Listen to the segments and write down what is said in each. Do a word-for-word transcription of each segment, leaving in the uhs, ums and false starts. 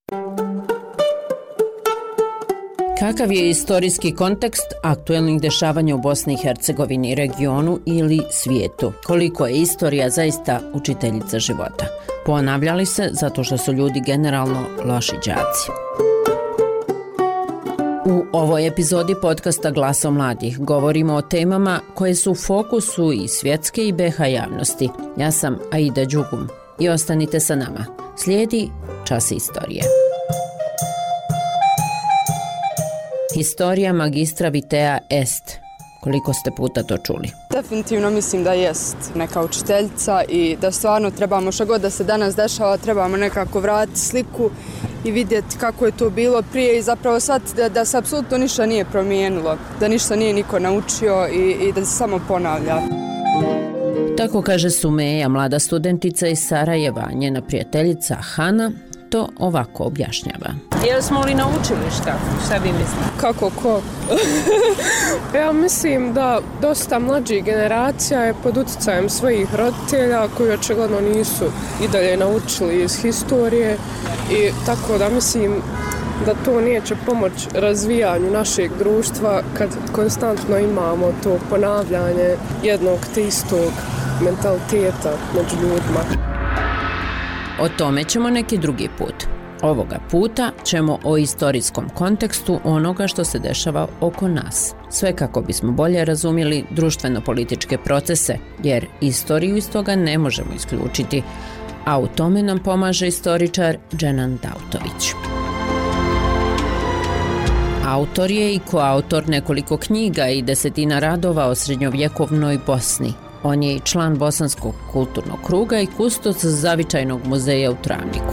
Kakav je istorijski kontekst aktuelnih dešavanja u Bosni i Hercegovini, regionu ili svijetu? Koliko je istorija zaista učiteljica života? Ponavlja li se zato što su ljudi generalno loši đaci? U ovoj epizodi podcasta Glasom mladih govorimo o temama koje su u fokusu i svjetske i be ha javnosti. Ja sam Aida Đugum i ostanite sa nama. Slijedi Čas istorije. Historija magistra vitea est. Koliko ste puta to čuli? Definitivno mislim da jest neka učiteljica i da stvarno trebamo, što god da se danas dešava, trebamo nekako vratiti sliku i vidjeti kako je to bilo prije i zapravo shvatiti da, da se apsolutno ništa nije promijenilo, da ništa nije niko naučio i, i da se samo ponavlja. Tako kaže Sumeja, mlada studentica iz Sarajeva. Njena prijateljica Hana to ovako objašnjava. Jesmo li naučili šta? Šta vi mislite? Kako ko? Ja mislim da dosta mlađih generacija je pod utjecajem svojih roditelja koji očigledno nisu i dalje naučili iz historije i tako da mislim da to neće pomoći razvijanju našeg društva kad konstantno imamo to ponavljanje jednog te istog mentaliteta među ljudima. O tome ćemo neki drugi put. Ovoga puta ćemo o istorijskom kontekstu onoga što se dešava oko nas. Sve kako bismo bolje razumjeli društveno-političke procese, jer istoriju iz toga ne možemo isključiti, a u tome nam pomaže istoričar Dženan Dautović. Autor je i koautor nekoliko knjiga i desetina radova o srednjovjekovnoj Bosni. On je i član Bosanskog kulturnog kruga i kustos Zavičajnog muzeja u Travniku.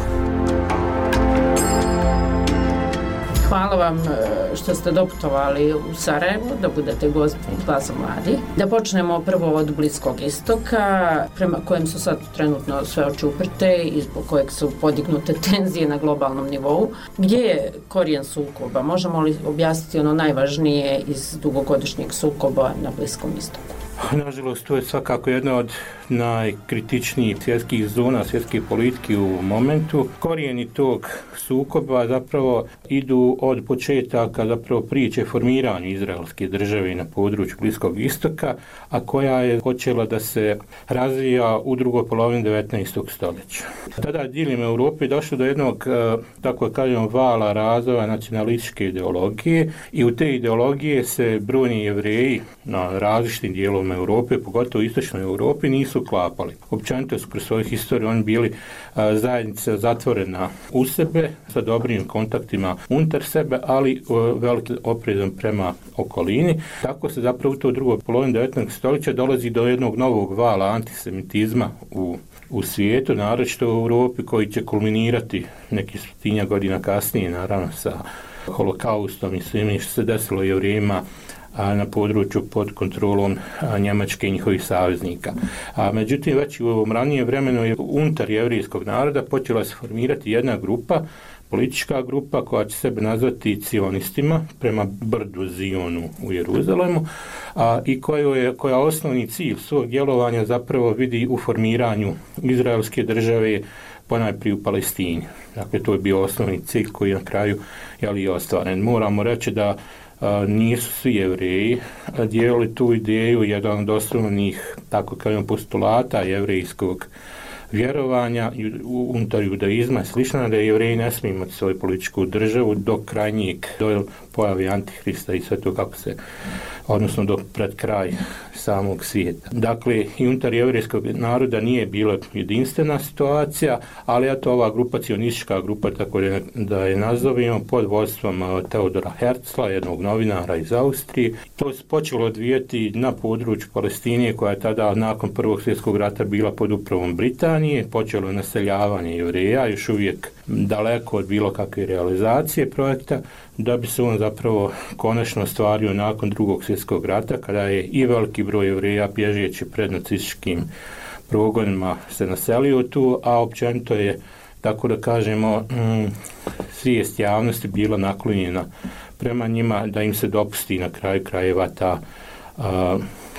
Hvala vam što ste doputovali u Sarajevo, da budete gosti Glasa mladih. Da počnemo prvo od Bliskog istoka, prema kojem su sad trenutno sve oči uprte i zbog kojeg su podignute tenzije na globalnom nivou. Gdje je korijen sukoba? Možemo li objasniti ono najvažnije iz dugogodišnjeg sukoba na Bliskom istoku? Nažalost, to je svakako jedna od najkritičnijih svjetskih zona, svjetske politike u momentu. Korijeni tog sukoba zapravo idu od početaka zapravo priče formiranju izraelske države na području Bliskog istoka, a koja je počela da se razvija u drugoj polovini devetnaestog stoljeća. Tada diljem Europe je došlo do jednog, tako kažemo, vala razvoja nacionalističke ideologije i u te ideologije se brojni Jevreji na različitim dijelovima Europe, pogotovo u istočnoj Europi, nisu klapali. Općenito su kroz svoju historiju oni bili a, zajednica zatvorena u sebe, sa dobrim kontaktima unutar sebe, ali a, velikim oprezom prema okolini. Tako se zapravo u to drugoj polovini devetnaestog stoljeća dolazi do jednog novog vala antisemitizma u, u svijetu, naročito u Europi, koji će kulminirati neki stotinja godina kasnije, naravno sa holokaustom i svim što se desilo Jevrejima na području pod kontrolom Njemačke i njihovih saveznika. A, međutim, već u ovom ranijem vremenu je unutar jevrijskog naroda počela se formirati jedna grupa, politička grupa koja će sebe nazvati cionistima prema brdu Zionu u Jeruzalemu, a, i koja je koja osnovni cilj svog djelovanja zapravo vidi u formiranju izraelske države ponajprije u Palestini. Dakle, to je bio osnovni cilj koji na kraju je i ostvaren. Moramo reći da a, nisu svi Jevreji dijelili tu ideju, jedan od osnovnih, tako kažem, postulata jevrejskog vjerovanja unutar judaizma je slično, da Jevreji ne smiju imati svoju političku državu do krajnjeg, do pojavi Antihrista i sve to kako se, odnosno do pred kraj samog svijeta. Dakle, i unutar jevrejskog naroda nije bila jedinstvena situacija, ali eto ova grupa, cionistička grupa, tako da je nazovimo, pod vodstvom Teodora Herzla, jednog novinara iz Austrije. To se počelo odvijati na području Palestine, koja je tada nakon Prvog svjetskog rata bila pod upravom Britanije. Počelo naseljavanje Jevreja, još uvijek daleko od bilo kakve realizacije projekta, da bi se on zapravo konačno ostvario nakon Drugog svjetskog rata, kada je i veliki broj Jevreja bježeći pred nacističkim progonima se naselio tu, a općenito je, tako da kažemo, mm, svijest javnosti bila naklonjena prema njima, da im se dopusti na kraju krajeva ta, a,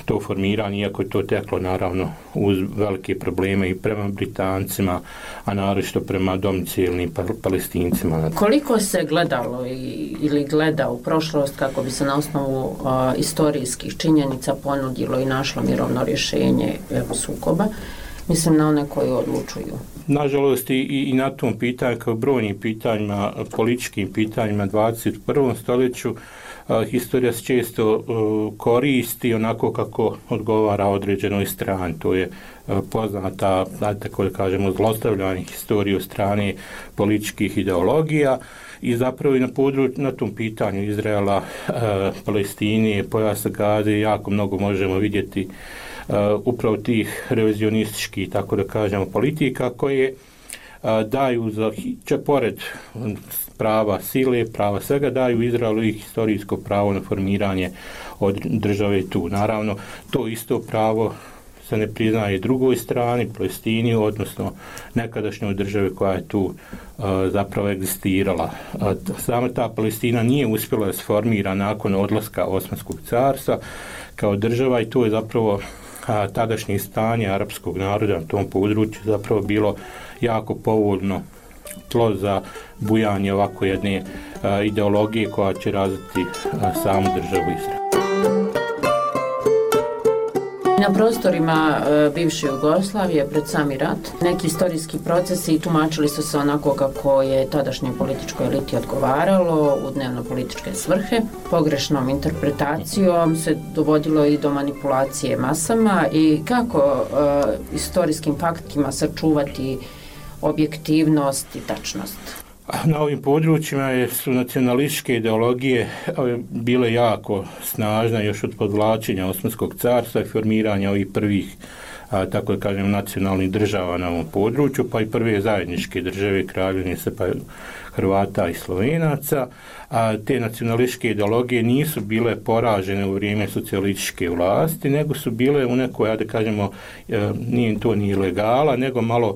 to formiranje, iako je to teklo naravno uz velike probleme i prema Britancima, a naročito prema domicilnim Palestincima. Koliko se gledalo i, ili gleda u prošlost kako bi se na osnovu uh, istorijskih činjenica ponudilo i našlo mirovno rješenje evo, sukoba? Mislim na one koji odlučuju. Nažalost i, i na tom pitanju, kao brojnim pitanjima, političkim pitanjima dvadeset prvom stoljeću, uh, historija se često uh, koristi onako kako odgovara određenoj strani. To je uh, poznata, tako da kažemo, zlostavljanje historije od strane političkih ideologija i zapravo i na, područ, na tom pitanju Izraela, uh, Palestine, pojasa Gaze jako mnogo možemo vidjeti Uh, upravo tih revizionističkih, tako da kažemo, politika koje uh, daju, za, če pored prava sile, prava svega, daju Izraelu i historijsko pravo na formiranje od države tu. Naravno, to isto pravo se ne priznaje drugoj strani, Palestini, odnosno nekadašnjoj državi koja je tu uh, zapravo egzistirala. Uh, sama ta Palestina nije uspjela da se formira nakon odlaska Osmanskog carstva kao država i to je zapravo a tadašnje stanje arapskog naroda na tom području zapravo bilo jako povoljno tlo za bujanje ovako jedne a, ideologije koja će razviti a, samu državu Izrael. Na prostorima e, bivše Jugoslavije pred sami rat neki istorijski procesi tumačili su se onako kako je tadašnjoj političkoj eliti odgovaralo u dnevno-političke svrhe. Pogrešnom interpretacijom se dovodilo i do manipulacije masama i kako e, istorijskim faktima sačuvati objektivnost i tačnost. Na ovim područjima su nacionalističke ideologije bile jako snažne još od podvlačenja Osmanskog carstva i formiranja ovih prvih, a, tako da kažem, nacionalnih država na ovom području, pa i prve zajedničke države, Kraljevine pa Hrvata i Slovenaca. A te nacionalističke ideologije nisu bile poražene u vrijeme socijalističke vlasti, nego su bile u nekoj, da kažemo, nije to ni legala, nego malo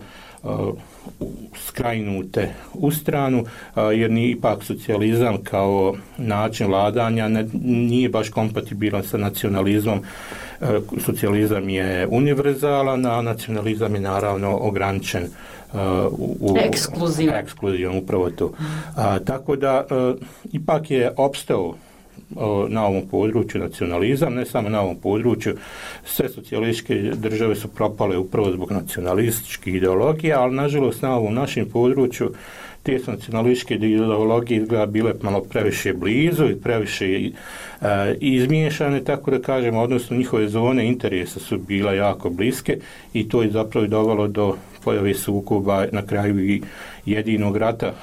skrajnute u stranu, jer ni ipak socijalizam kao način vladanja ne, nije baš kompatibilan sa nacionalizmom. Socijalizam je univerzalan, a nacionalizam je naravno ograničen u, u ekskluzivan. ekskluzivan, upravo to. A, tako da ipak je opstao na ovom području nacionalizam, ne samo na ovom području, sve socijalističke države su propale upravo zbog nacionalističkih ideologija, ali nažalost na ovom našem području te nacionalističke ideologije izgleda bile malo previše blizu i previše e, izmiješane, tako da kažemo, odnosno njihove zone interesa su bila jako bliske i to je zapravo dovelo do pojave sukoba, na kraju i jedinog rata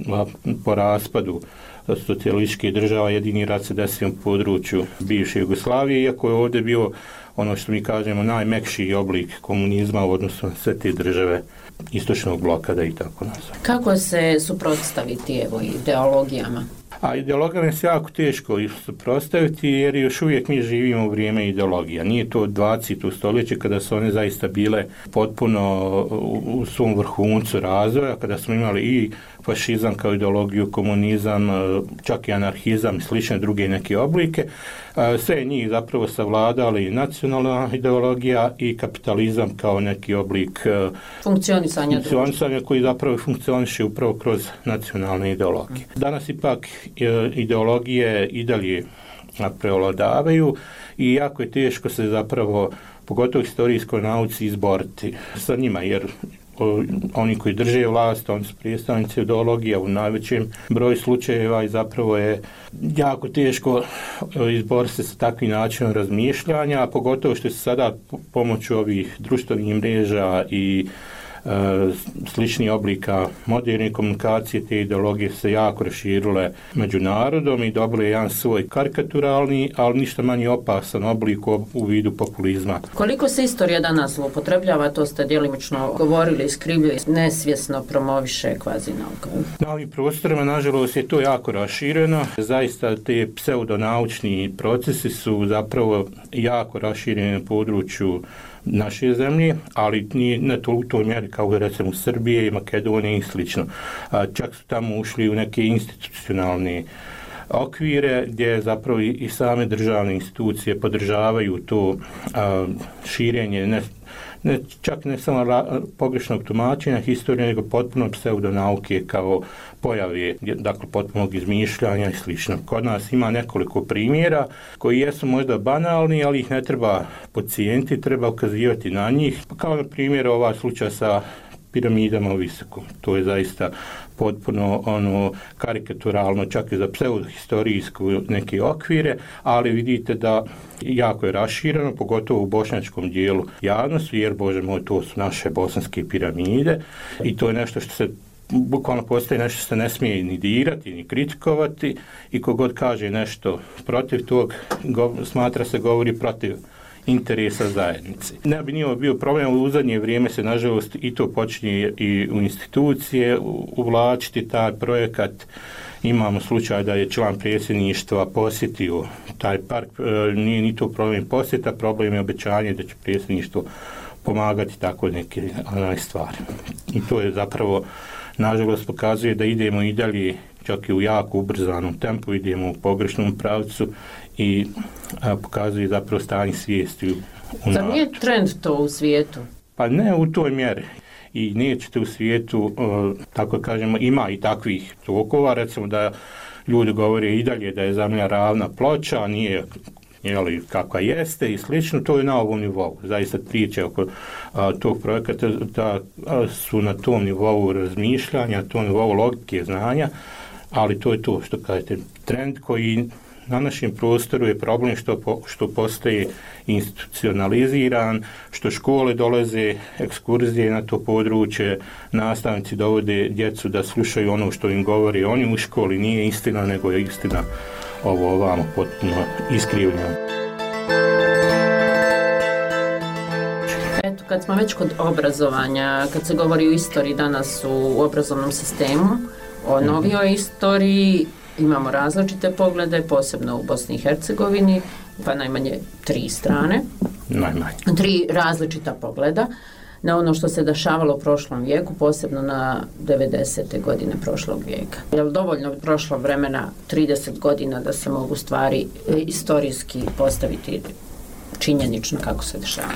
po raspadu socijalističke država. Jedini rat se desio u području bivše Jugoslavije, iako je ovdje bio ono što mi kažemo najmekši oblik komunizma u odnosu na sve te države istočnog bloka, da i tako nazvam. Kako se suprotstaviti evo ideologijama? A ideologijama je jako teško suprotstaviti jer još uvijek mi živimo u vrijeme ideologija. Nije to dvadeseto stoljeće kada su one zaista bile potpuno u svom vrhuncu razvoja, kada smo imali i fašizam kao ideologiju, komunizam, čak i anarhizam i slične druge neke oblike. Sve njih zapravo savladali nacionalna ideologija i kapitalizam kao neki oblik funkcionisanja, funkcionisanja koji zapravo funkcioniše upravo kroz nacionalne ideologije. Danas ipak ideologije i dalje prevladavaju i jako je teško se zapravo, pogotovo historijskoj nauci, izboriti sa njima, jer oni koji drže vlast, oni su predstavnici ideologija u najvećem broju slučajeva i zapravo je jako teško izboriti se sa takvim načinom razmišljanja, a pogotovo što se sada pomoću ovih društvenih mreža i sličnih oblika moderne komunikacije, te ideologije se jako raširile među narodom i dobile jedan svoj karikaturalni, ali ništa manje opasan oblik u vidu populizma. Koliko se istorija danas upotrebljava, to ste djelimično govorili, iskrivljuje, nesvjesno promoviše kvazi nauka? Na ovim prostorima, nažalost, je to jako rašireno. Zaista te pseudonaučni procesi su zapravo jako rašireni na području naše zemlje, ali nije ne to u toj mjeri kao recimo u Srbije i Makedonije i slično. A, čak su tamo ušli u neke institucionalne okvire gdje zapravo i, i same državne institucije podržavaju to a, širenje ne, ne, čak ne samo ra, pogrešnog tumačenja historije, nego potpuno pseudonauke kao pojave, dakle potpunog izmišljanja i slično. Kod nas ima nekoliko primjera koji jesu možda banalni, ali ih ne treba podcijeniti, treba ukazivati na njih. Kao na primjer ovaj slučaj sa piramidama u Visokom. To je zaista potpuno ono karikaturalno, čak i za pseudohistorijsku neke okvire, ali vidite da jako je rašireno, pogotovo u bošnjačkom dijelu javnosti, jer Bože moj, to su naše bosanske piramide i to je nešto što se bukvalno postoji nešto što se ne smije ni dirati, ni kritikovati i kogod kaže nešto protiv tog, go, smatra se govori protiv interesa zajednice. Ne bi nije bio problem, u zadnje vrijeme se nažalost i to počinje i u institucije uvlačiti taj projekat. Imamo slučaj da je član predsjedništva posjetio taj park, nije ni to problem posjeta, problem je obećanje da će predsjedništvo pomagati tako neke stvari. I to je zapravo nažalost pokazuje da idemo i dalje, čak i u jako ubrzanom tempu, idemo u pogrešnom pravcu i a, pokazuje zapravo stanje svijesti u narodu. Zar nije trend to u svijetu? Pa ne u toj mjeri. I nećete u svijetu, o, tako kažemo, ima i takvih tokova, recimo da ljudi govore i dalje da je zemlja ravna ploča, a nije jeli, kakva jeste i slično, to je na ovom nivou. Zaista priče oko a, tog projekata da, a, su na tom nivou razmišljanja, na tom nivou logike znanja, ali to je to što kažete, trend koji na našem prostoru je problem što, po, što postaje institucionaliziran, što škole dolaze, ekskurzije na to područje, nastavnici dovode djecu da slušaju ono što im govori oni u školi, nije istina, nego je istina ovo ovamo potpuno iskrivljeno. Eto, kad smo već kod obrazovanja, kad se govori o istoriji danas u obrazovnom sistemu, o novijoj istoriji, imamo različite poglede, posebno u Bosni i Hercegovini, pa najmanje tri strane. Najmanje. Tri različita pogleda na ono što se dešavalo u prošlom vijeku, posebno na devedesete godine prošlog vijeka. Je li dovoljno prošlo vremena trideset godina da se mogu stvari istorijski postaviti činjenično kako se dešavalo?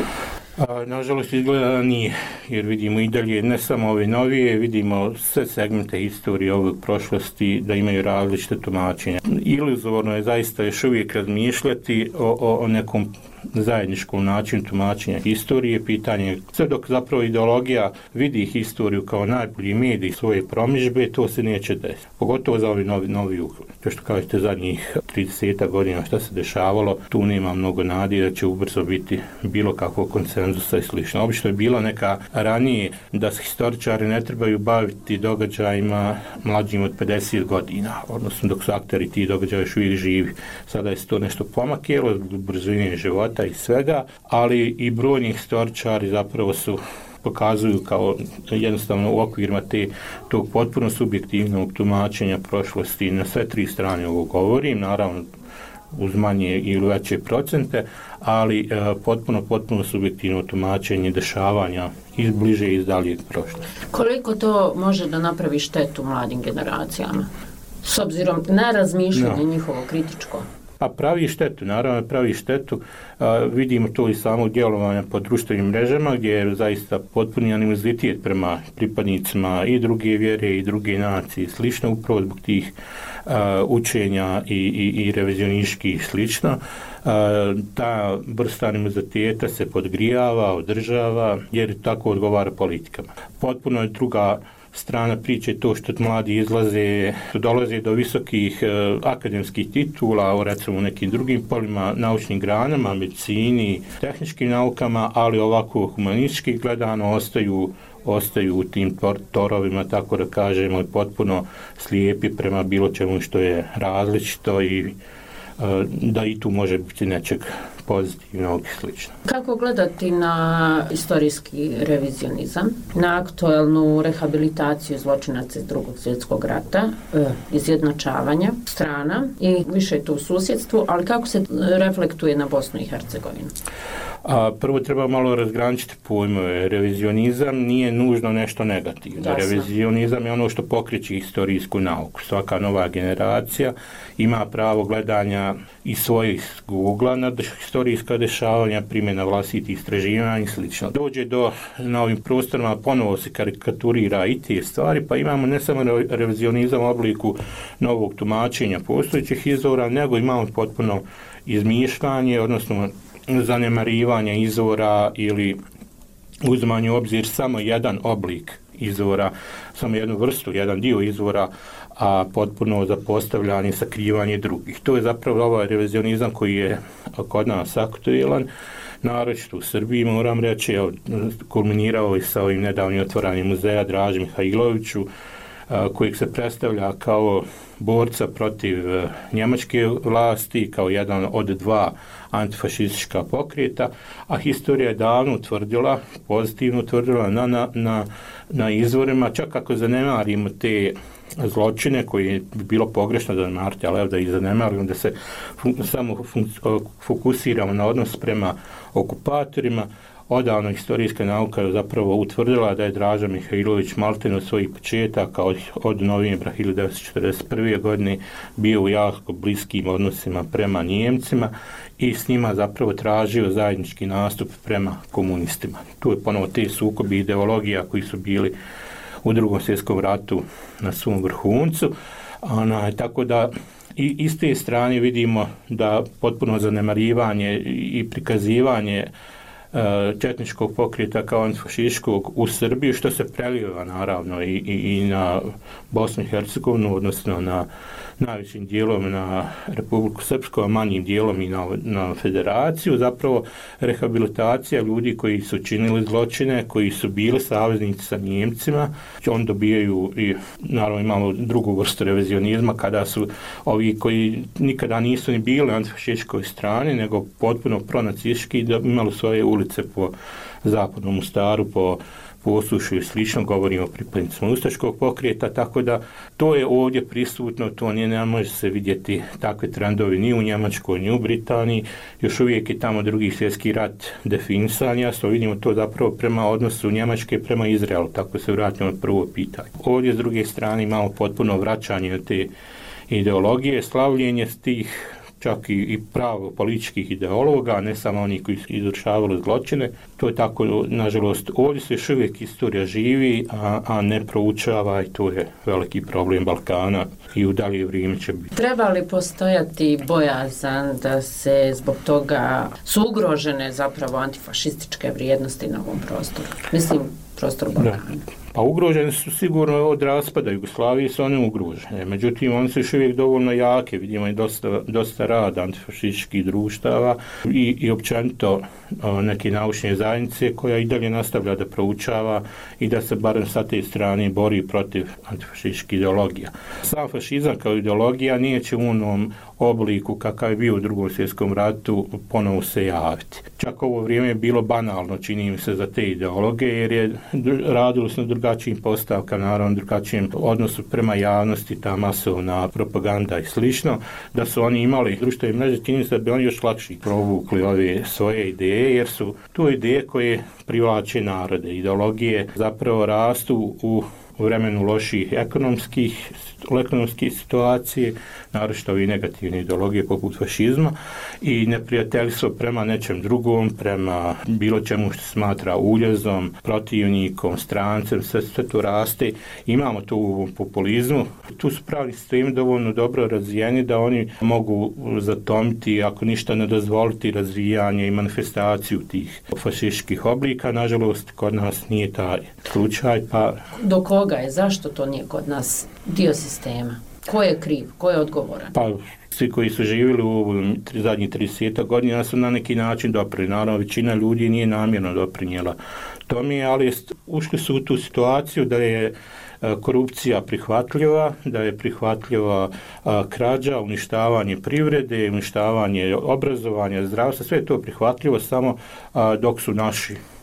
A, nažalost izgleda da nije, jer vidimo i dalje ne samo ove novije, vidimo sve segmente historije ovog prošlosti da imaju različite tumačenja. Iluzorno je zaista još uvijek razmišljati o, o, o nekom zajedničkom načinu tumačenja historije, pitanje sve dok zapravo ideologija vidi historiju kao najbolji medij svoje promidžbe, to se neće desiti. Pogotovo za ovi novi, novi uhled. To što kažete zadnjih trideset godina šta se dešavalo, tu nema mnogo nade da će ubrzo biti bilo kakvog konsenzusa i slično. Obično je bila neka ranije da se historičari ne trebaju baviti događajima mlađim od pedeset godina, odnosno dok su akteri ti događaja još uvijek živi. Sada je to nešto pomakjelo zbog brzine života i svega, ali i brojni historičari zapravo su pokazuju kao jednostavno u okvirima te, tog potpuno subjektivnog tumačenja prošlosti. Na sve tri strane ovo govorim, naravno uz manje ili veće procente, ali e, potpuno, potpuno subjektivno tumačenje dešavanja iz bliže i iz daljeg prošlosti. Koliko to može da napravi štetu mladim generacijama? S obzirom na razmišljanje no. njihovo kritičko? Pa pravi štetu, naravno pravi štetu. A, vidimo to i samog djelovanja po društvenim mrežama gdje je zaista potpuni animozitet prema pripadnicima i druge vjere i druge nacije, slično upravo zbog tih a, učenja i, i, i revizionistički i slično. A, ta vrsta animoziteta se podgrijava, održava jer tako odgovara politikama. Potpuno je druga strana priče to što mladi izlaze, dolaze do visokih e, akademskih titula, o recimo nekim drugim polima, naučnim granama, medicini, tehničkim naukama, ali ovako humanistički gledano ostaju ostaju u tim tor- torovima, tako da kažemo, i potpuno slijepi prema bilo čemu što je različito i e, da i tu može biti nečeg pozitivnog i slično. Kako gledati na istorijski revizionizam, na aktualnu rehabilitaciju zločinaca iz drugog svjetskog rata, izjednačavanja strana i više je to u susjedstvu, ali kako se reflektuje na Bosnu i Hercegovinu? A prvo treba malo razgraničiti pojmove. Revizionizam nije nužno nešto negativno. Jasno. Revizionizam je ono što pokreće historijsku nauku. Svaka nova generacija ima pravo gledanja i svojih ugla na historijska dešavanja, primjena vlastitih istraživanja i sl. Dođe do, na ovim prostorima ponovo se karikaturira i te stvari, pa imamo ne samo revizionizam u obliku novog tumačenja postojećih izvora, nego imamo potpuno izmišljanje, odnosno zanemarivanje izvora ili uzimanje u obzir samo jedan oblik izvora, samo jednu vrstu, jedan dio izvora, a potpuno zapostavljanje, sakrivanje drugih. To je zapravo ovaj revizionizam koji je kod nas aktuelan, naročito u Srbiji, moram reći, kulminirao i sa ovim nedavnim otvaranjem muzeja Draži Mihajloviću, kojeg se predstavlja kao borca protiv njemačke vlasti, kao jedan od dva antifašistička pokreta, a historija je davno utvrdila, pozitivno utvrdila na, na, na, na izvorima, čak ako zanemarimo te zločine koje bi bilo pogrešno zanemariti, ali evo da ih zanemarimo, da se fun, samo fun, fokusiramo na odnos prema okupatorima. Odavno historijska nauka zapravo utvrdila da je Draža Mihajlović maltene od svojih početaka od, od novembra hiljadu devetsto četrdeset prve. godine bio u jako bliskim odnosima prema Nijemcima i s njima zapravo tražio zajednički nastup prema komunistima. Tu je ponovo te sukobi ideologija koji su bili u Drugom svjetskom ratu na svom vrhuncu. Ona, tako da i iz te strane vidimo da potpuno zanemarivanje i prikazivanje četničkog pokreta kao antifašističkog u Srbiji, što se prelijeva naravno i, i, i na Bosnu i Hercegovinu, odnosno na najvećim dijelom na Republiku Srpsku, a manjim dijelom i na, na federaciju, zapravo rehabilitacija ljudi koji su činili zločine, koji su bili saveznici sa Njemcima. On dobijaju i naravno imamo drugu vrstu revizionizma kada su ovi koji nikada nisu ni bili na antifašističkoj strani, nego potpuno pronacistički, da imali svoje ulice po zapadnom Mostaru, po Posušju i slično, govorimo o pripadnicima ustaškog pokreta, tako da to je ovdje prisutno, to nije, ne može se vidjeti takve trendovi ni u Njemačkoj, ni u Britaniji, još uvijek je tamo Drugi svjetski rat definisan, jasno vidimo to zapravo prema odnosu Njemačke prema Izraelu, tako se vratimo na prvo pitanje. Ovdje s druge strane imamo potpuno vraćanje te ideologije, slavljenje tih čak i, i pravo političkih ideologa, ne samo oni koji su izvršavali zločine. To je tako, nažalost, ovdje se još uvijek istorija živi, a, a ne proučava i to je veliki problem Balkana i u dalje vrijeme će biti. Treba li postojati bojazan da se zbog toga su ugrožene zapravo antifašističke vrijednosti na ovom prostoru? Mislim, prostor Balkana. Da. Pa ugrožene su sigurno od raspada Jugoslavije, su one ugrožene. Međutim, one su još uvijek dovoljno jake. Vidimo i dosta, dosta rada antifašističkih društava i, i općenito o, neke naučne zajednice koja i dalje nastavlja da proučava i da se barem sa te strane bori protiv antifašističkih ideologija. Sam fašizam kao ideologija nije će u onom obliku kakav je bio u Drugom svjetskom ratu ponovo se javiti. Čak ovo vrijeme je bilo banalno, čini mi se, za te ideologe, jer je radilo se na drugačijim postavkama, naravno drugačijem odnosu prema javnosti, ta masovna propaganda i slično, da su oni imali društvene mreže, čini se da bi oni još lakše provukli ove svoje ideje, jer su to ideje koje privlače narode. Ideologije zapravo rastu u u vremenu loših ekonomskih, ekonomskih situacije, naročito ovi negativne ideologije poput fašizma i neprijateljstvo prema nečem drugom, prema bilo čemu što se smatra uljezom, protivnikom, strancem, sve, sve to raste. Imamo to u populizmu. Tu su pravni sistemi dovoljno dobro razvijeni da oni mogu zatomiti, ako ništa ne dozvoliti, razvijanje i manifestaciju tih fašističkih oblika. Nažalost, kod nas nije taj slučaj. Pa do koga je? Zašto to nije kod nas dio sistema? Ko je kriv? Ko je odgovoran? Pa svi koji su živjeli u zadnjih trideset godina su na neki način doprinijeli. Naravno, većina ljudi nije namjerno doprinijela tome, ali ušli su u tu situaciju da je korupcija prihvatljiva, da je prihvatljiva krađa, uništavanje privrede, uništavanje obrazovanja, zdravstva, sve je to prihvatljivo samo dok su naši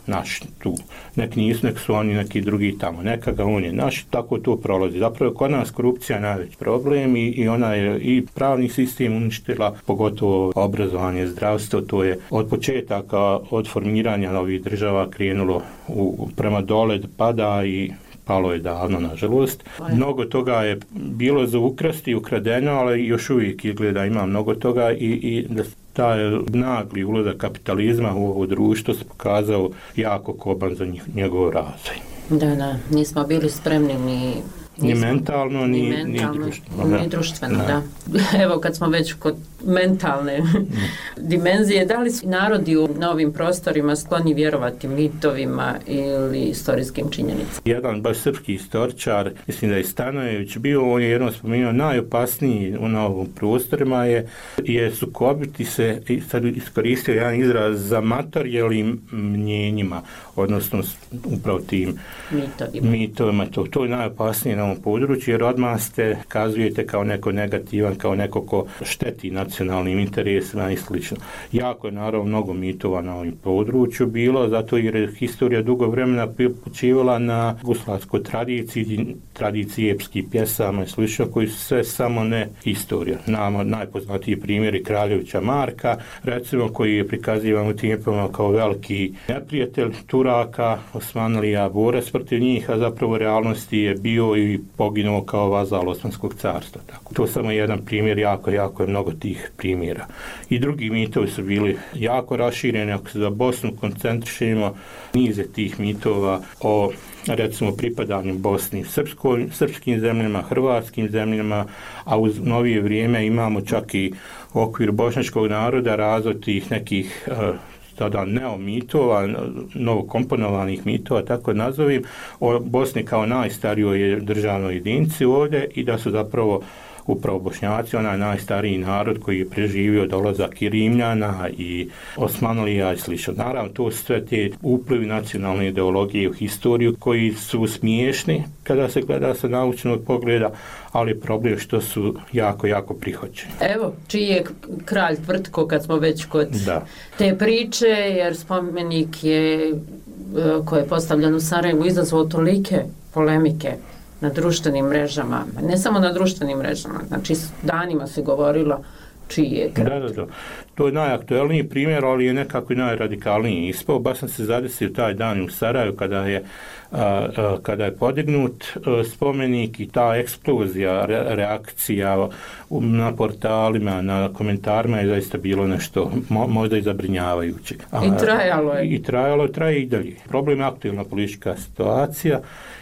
naš tu. Neki nisu, neki su oni, neki drugi tamo. Neka ga on je naš, tako to prolazi. Zapravo kod nas korupcija je najveći problem i, i ona je i pravni sistem uništila, pogotovo obrazovanje, zdravstvo, to je od početaka, od formiranja ovih država krenulo u, prema dole, pada i palo je davno, nažalost. Mnogo toga je bilo za ukrasti, ukradeno, ali još uvijek izgleda ima mnogo toga i, i da taj nagli ulazak kapitalizma u ovo društvo se pokazao jako koban za njegov razvoj. Da, da, nismo bili spremni ni Ni mentalno, ni, ni, mentalno, ni društveno. Ni društveno, da. da. Evo, kad smo već kod mentalne dimenzije, da li su narodi u novim prostorima skloni vjerovati mitovima ili istorijskim činjenicama? Jedan baš srpski istoričar, mislim da je Stanojević bio, on je jednom spomenuo, najopasniji u novim prostorima je, je sukobiti se, sad iskoristio jedan izraz, za materijalnim mnjenjima, odnosno upravo tim mitovima. mitovima. To, to je najopasnije na ovom području, jer odmah ste kazujete kao neko negativan, kao neko ko šteti nacionalnim interesima i slično. Jako je naravno mnogo mitova na ovom području bilo, zato jer je historija dugo vremena počivala na jugoslavskoj tradiciji, tradiciji epskih pjesama i slično, koji su sve samo ne historija. Nama najpoznatiji primjeri Kraljevića Marka, recimo, koji je prikazivan u tijepovima kao veliki neprijatelj Turaka, Osmanlija, borac protiv njih, a zapravo u realnosti je bio i poginuo kao vazal Osmanskog carstva. Tako. To je samo jedan primjer, jako, jako je mnogo tih primjera. I drugi mitovi su bili jako rašireni, ako se za Bosnu koncentrišemo, nize tih mitova o recimo pripadanju Bosni srpskoj, srpskim zemljama, hrvatskim zemljama, a uz novije vrijeme imamo čak i u okviru bošnjačkog naroda razvoj tih nekih uh, tada neomitova, novokomponovanih mitova, tako nazovim, o Bosni kao najstarijoj državnoj jedinici ovdje i da su zapravo upravo Bošnjaci, onaj najstariji narod koji je preživio dolazak i Rimljana i Osmanlija i slično. Naravno, to su sve te uplivi nacionalne ideologije u historiju koji su smiješni kada se gleda sa naučnog pogleda, ali problem što su jako, jako prihvaćeni. Evo, čiji je kralj Tvrtko, kad smo već kod da. te priče, jer spomenik je, koji je postavljen u Sarajevu, izazvao tolike polemike na društvenim mrežama, ne samo na društvenim mrežama, znači danima se govorilo čiji je kralj. Da, da, da. To je najaktuelniji primjer, ali je nekako i najradikalniji ispao. Baš sam se zadesio taj dan u Sarajevu kada je, a, a, kada je podignut a, spomenik i ta eksplozija, re, reakcija na portalima, na komentarima je zaista bilo nešto mo, možda i zabrinjavajuće. A, I trajalo je. I trajalo je, traje i dalje. Problem je aktualna politička situacija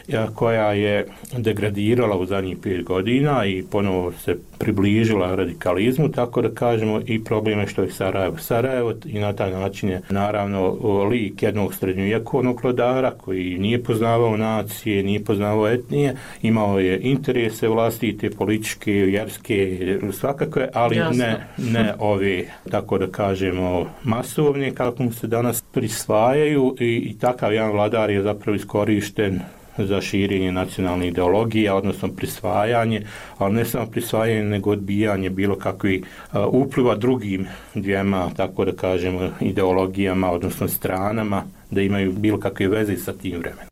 koja je degradirala u zadnjih pet godina i ponovo se približila radikalizmu, tako da kažemo, i problem je što je Sarajevo. Sarajevo i na taj način je naravno lik jednog srednjovjekovnog vladara koji nije poznavao nacije, nije poznavao etnije, imao je interese vlastite, političke, vjerske, svakakve, ali ne, ne ove, tako da kažemo, masovne, kako mu se danas prisvajaju i, i takav jedan vladar je zapravo iskorišten za širenje nacionalne ideologije, odnosno prisvajanje, ali ne samo prisvajanje, nego odbijanje bilo kakvih uh, upliva drugim dvijema, tako da kažemo, ideologijama, odnosno stranama, da imaju bilo kakve veze sa tim vremenom.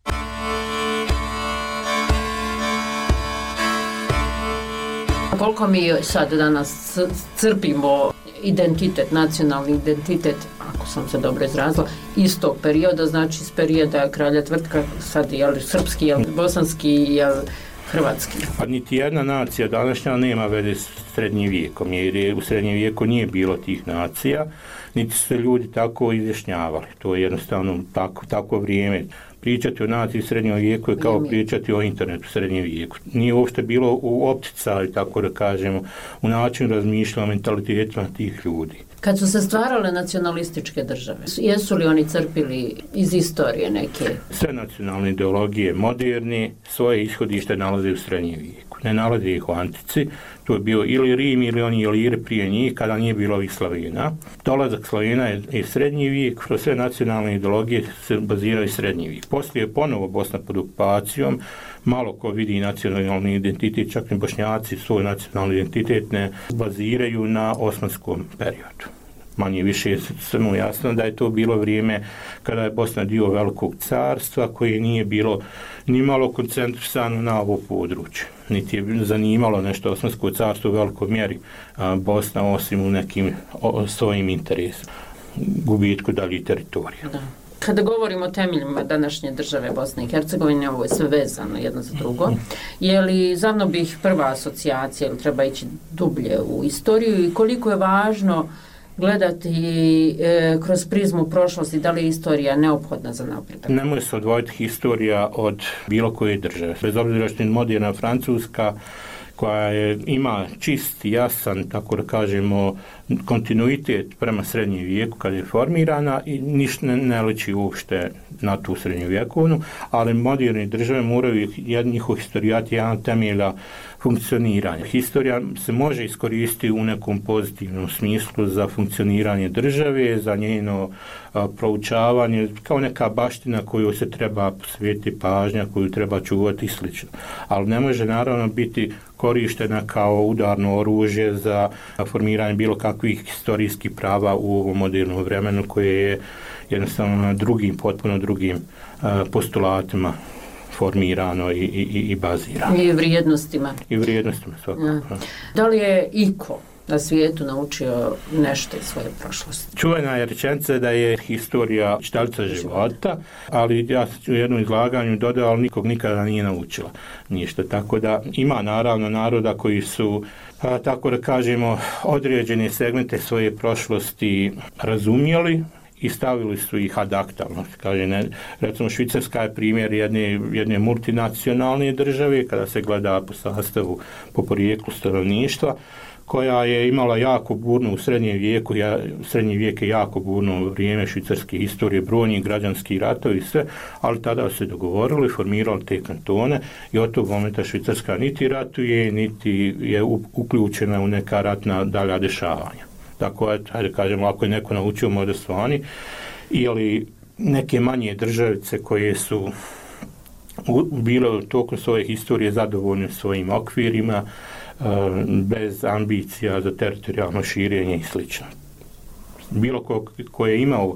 Koliko mi sad danas crpimo identitet, nacionalni identitet, ako sam se dobro izrazila, iz tog perioda, znači iz perioda kralja Tvrtka, sad je li srpski, je li bosanski, je li hrvatski? Pa niti jedna nacija današnja nema veze s srednjim vijekom, jer je u srednjem vijeku nije bilo tih nacija, niti su se ljudi tako izjašnjavali. To je jednostavno tako, tako vrijeme. Pričati o naciji u srednjem vijeku je kao pričati o internetu u srednjem vijeku. Nije uopšte bilo u opticaju, tako da kažemo, u načinu razmišljanja o mentalitetima tih ljudi. Kad su se stvarale nacionalističke države, jesu li oni crpili iz istorije neke? Sve nacionalne ideologije moderni svoje ishodište nalaze u srednjem vijeku. Ne nalaze ih u antici, to je bio ili Rim ili oni Iliri prije njih, kada nije bilo ovih Slavena. Dolazak Slavena je, je srednji vijek, kroz sve nacionalne ideologije se baziraju srednji vijek. Poslije je ponovo Bosna pod okupacijom, malo ko vidi nacionalni identitet, čak i Bošnjaci svoj nacionalni identitet ne baziraju na osmanskom periodu. manje više samo jasno da je to bilo vrijeme kada je Bosna dio velikog carstva koje nije bilo ni malo koncentrisano na ovo područje. Niti je zanimalo nešto Osmansko carstvo u velikoj mjeri a, Bosna osim u nekim o, svojim interesima, gubitku daljih teritorija. Da. Kada govorimo o temeljima današnje države Bosne i Hercegovine, ovo je sve vezano jedno za drugo. Je li zavno bih prva asocijacija ili treba ići dublje u istoriju i koliko je važno gledati e, kroz prizmu prošlosti, da li je istorija neophodna za napredak? Ne može se odvojiti historija od bilo koje države. Bez obzira što je moderna Francuska koja je, ima čist, jasan, tako da kažemo, kontinuitet prema srednjem vijeku kad je formirana i ništa ne, ne liči uopšte na tu srednju vjekovnu, ali moderne države moraju njihov historijat jedan temelja funkcioniranja. Historija se može iskoristiti u nekom pozitivnom smislu za funkcioniranje države, za njeno a, proučavanje, kao neka baština koju se treba posvetiti pažnja, koju treba čuvati i slično. Ali ne može naravno biti korištena kao udarno oružje za formiranje bilo kakvih historijskih prava u ovom modernom vremenu koje je jednostavno na drugim, potpuno drugim uh, postulatima formirano i, i, i bazirano. I vrijednostima. I vrijednostima svakako. Ja. Da li je iko na svijetu naučio nešto iz svoje prošlosti? Čuvena je rečenica da je historija čitalica života, ali ja u jednom izlaganju dodao, ali nikog nikada nije naučila ništa. Tako da ima naravno naroda koji su, a, tako da kažemo, određene segmente svoje prošlosti razumjeli i stavili su ih ad acta. Kaže, ne, recimo Švicarska je primjer jedne, jedne multinacionalne države kada se gleda po sastavu, po porijeklu stanovništva, koja je imala jako burno u srednjem vijeku, ja, srednji vijek je jako burno vrijeme švicarske historije, brojni građanski ratovi i sve, ali tada se dogovorili, formirali te kantone i od tog momenta Švicarska niti ratuje, niti je uključena u neka ratna dalja dešavanja. Tako je, hajde kažemo, ako je neko naučio možda su oni, ili neke manje državice koje su bile tokom svoje historije zadovoljne svojim okvirima, bez ambicija za teritorijalno širenje i slično. Bilo ko, ko je imao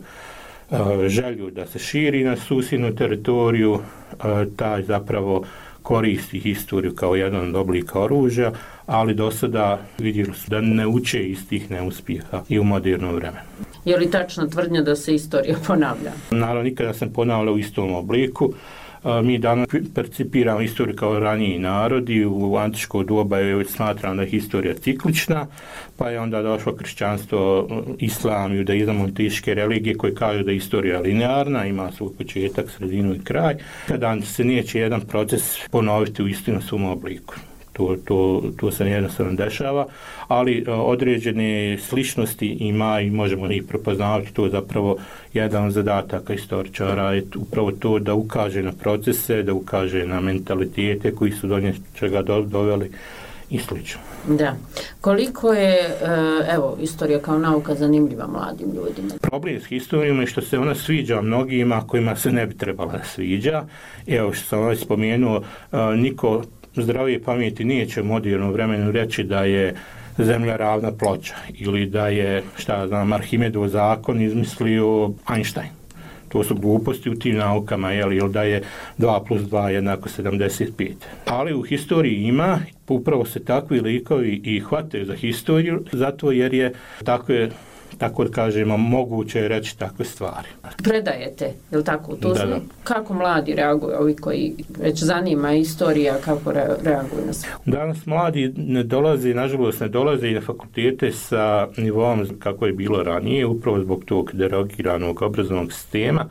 želju da se širi na susjednu teritoriju, taj zapravo koristi historiju kao jedan od oblika oružja, ali do sada vidjeli su da ne uče iz tih neuspjeha i u modernom vremenu. Je li tačna tvrdnja da se istorija ponavlja? Naravno, nikada sam ponavljao u istom obliku. Mi danas percipiramo istoriju kao raniji narodi, u antičko doba je smatrano da je historija ciklična, pa je onda došlo kršćanstvo, islam, judaizam, monoteističke religije koje kažu da je istorija linearna, ima svoj početak, sredinu i kraj, kada se neće jedan proces ponoviti u istom svom obliku. To, to, to se jednostavno dešava, ali određene sličnosti ima i možemo ih prepoznavati. To je zapravo jedan od zadataka istoričara, je upravo to da ukaže na procese, da ukaže na mentalitete koji su do čega doveli i slično. Da. Koliko je, evo, istorija kao nauka zanimljiva mladim ljudima? Problem s historijom je što se ona sviđa mnogima kojima se ne bi trebala da sviđa. Evo što sam već spomenuo, niko zdravije pameti neće u modernom vremenu reći da je zemlja ravna ploča ili da je, šta znam, Arhimedov zakon izmislio Einstein. To su gluposti u tim naukama, jel, ili da je dva plus dva jednako sedamdeset pet. Ali u historiji ima, upravo se takvi likovi i hvataju za historiju, zato jer je tako je, tako da kažemo, moguće reći takve stvari. Predajete, je li tako? To da, da. Kako mladi reaguju, ovi koji već zanima istorija, kako re, reaguju na sve? Danas mladi ne dolaze, nažalost ne dolaze i na fakultete sa nivom kako je bilo ranije, upravo zbog tog derogiranog obrazovnog sistema.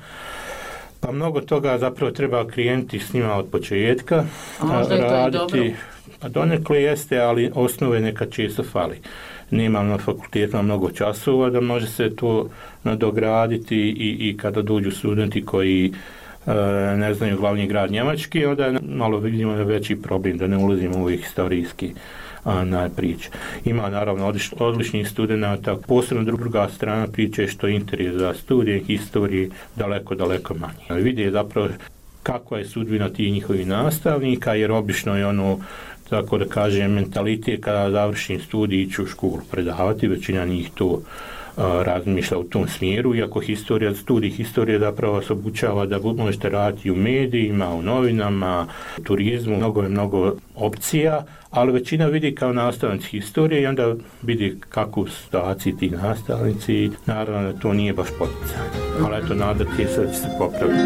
Pa mnogo toga zapravo treba krenuti s njima od početka. A možda je to i dobro? Pa donekle jeste, ali osnove neka često fali. Nemam na fakultetima mnogo časova da može se to nadograditi i, i kada dođu studenti koji e, ne znaju glavni grad Njemački, onda je malo vidimo veći problem da ne ulazimo u ovih historijski na priče. Ima naravno odlič, odličnih studenta, posebno druga strana priče što je interes za studije historije daleko, daleko manje. Vide zapravo kakva je sudbina tih njihovih nastavnika, jer obično je ono, tako da kažem, mentalitet kada završim studij iću u školu predavati, većina njih to uh, razmišlja u tom smjeru, iako historija, studij historije zapravo vas obučava da možete raditi u medijima, u novinama, u turizmu, mnogo je mnogo opcija, ali većina vidi kao nastavnici historije i onda vidi kakvu situaciju ti nastavnici. Naravno da to nije baš poticanje, ali eto, nadati se da će se popraviti.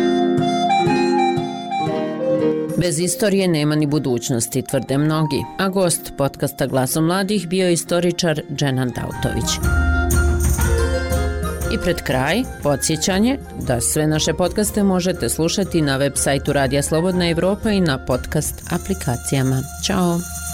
Bez istorije nema ni budućnosti, tvrde mnogi, a gost podcasta Glasom mladih bio je istoričar Dženan Dautović. I pred kraj, podsjećanje da sve naše podcaste možete slušati na web sajtu Radija Slobodna Evropa i na podcast aplikacijama. Ćao!